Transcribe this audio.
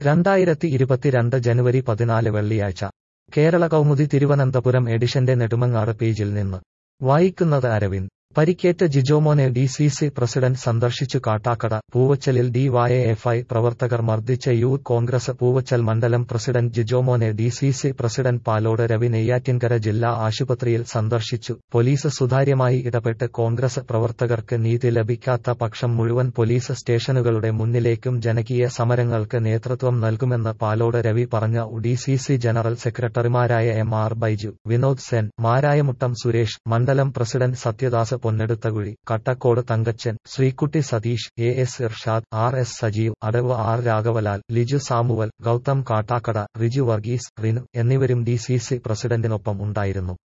2022 ജനുവരി 14 വെള്ളിയാഴ്ച കേരള കൗമുദി തിരുവനന്തപുരം എഡിഷന്റെ നെടുമങ്ങാട് പേജിൽ നിന്ന് വായിക്കുന്നത് അരവിന്ദ്. പരിക്കേറ്റ ജിജോമോനെ ഡി.സി.സി പ്രസിഡന്റ് സന്ദർശിച്ചു. കാട്ടാക്കട. പൂവച്ചലിൽ ഡിവൈഎഫ്ഐ പ്രവർത്തകർ മർദ്ദിച്ച യൂത്ത് കോൺഗ്രസ് പൂവച്ചൽ മണ്ഡലം പ്രസിഡന്റ് ജിജോമോനെ ഡി.സി.സി പ്രസിഡന്റ് പാലോട് രവി നെയ്യാറ്റിൻകര ജില്ലാ ആശുപത്രിയിൽ സന്ദർശിച്ചു. പോലീസ് സുതാര്യമായി ഇടപെട്ട് കോൺഗ്രസ് പ്രവർത്തകർക്ക് നീതി ലഭിക്കാത്ത പക്ഷം മുഴുവൻ പോലീസ് സ്റ്റേഷനുകളുടെ മുന്നിലേക്കും ജനകീയ സമരങ്ങൾക്ക് നേതൃത്വം നൽകുമെന്ന് പാലോട് രവി പറഞ്ഞു. ഡി.സി.സി ജനറൽ സെക്രട്ടറിമാരായ എം.ആർ. ബൈജു, വിനോദ് സെൻ, മാരായമുട്ടം സുരേഷ്, മണ്ഡലം president Sathyadas Ponneduthakuzhi, Kattakode Thankachan, Sreekutty Satheesh, AS. Irshad, RS. Sajeev, അടവ് ആർ. രാഘവലാൽ, ലിജു സാമുവൽ, ഗൗതം കാട്ടാക്കട, റിജു വർഗീസ്, റിനു എന്നിവരും ഡി.സി.സി പ്രസിഡന്റിനൊപ്പം ഉണ്ടായിരുന്നു.